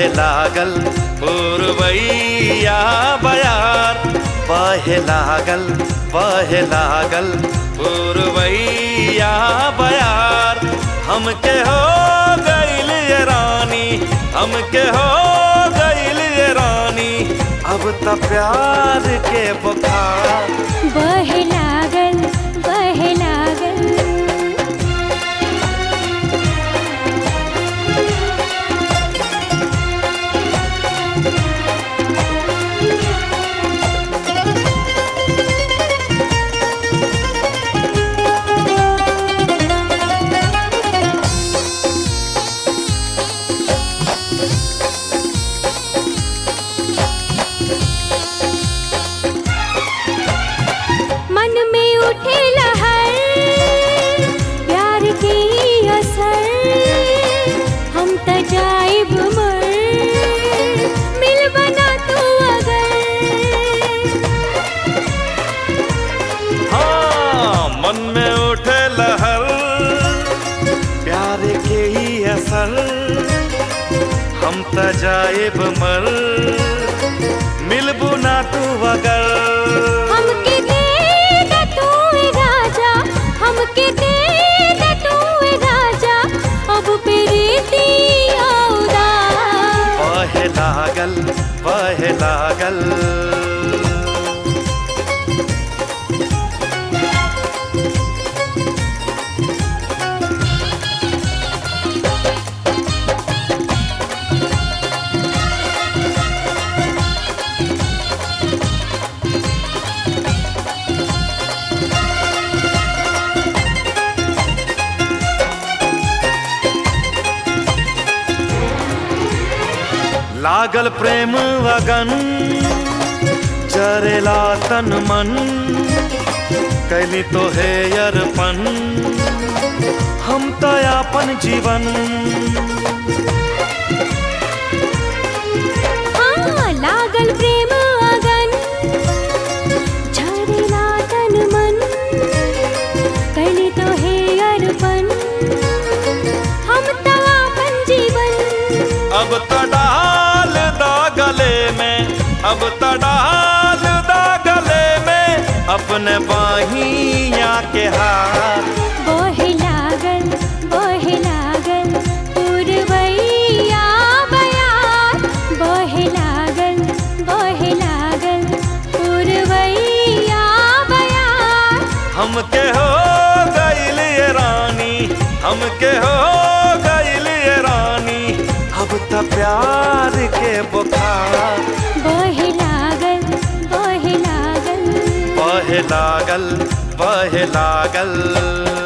बहे लागल पुरवैया बयार, बहे लागल पुरवैया बयार। हमके हो गइल ये रानी, हमके हो गइल ये रानी, अब त प्यार के बुखार बहे लागल बहे लागल। मन में उठे लहर प्यार की असर, हम त जाइब मर मिल बना तू अगर। हाँ, मन में उठे लहर प्यार के ही असर, हम त जाइब मर मिलबू ना तू अगर। हमके दे दे तू ए राजा, हमके दे दे तू ए राजा, अब प्रीति औदा। बहे लागल बहे लागल। लागल प्रेम अगन जरेला तन मन, कैली तो है अर्पण हम तो अपन जीवन। हाँ, लागल प्रेम अगन झरेला तन मन, कैली तो है अर्पण हम तो अपन जीवन। अब तो डाल दा गले में, अब तो डाल दा गले में अपने बाहिया के हाथ। बहे लागल पुरवैया बयार, बहे लागल पुरवैया बयार। हमके हो गइल ये रानी, हमके हो गइल ये रानी, अब त प्यार के बुखार बहे लागल बहे लागल बहे लागल।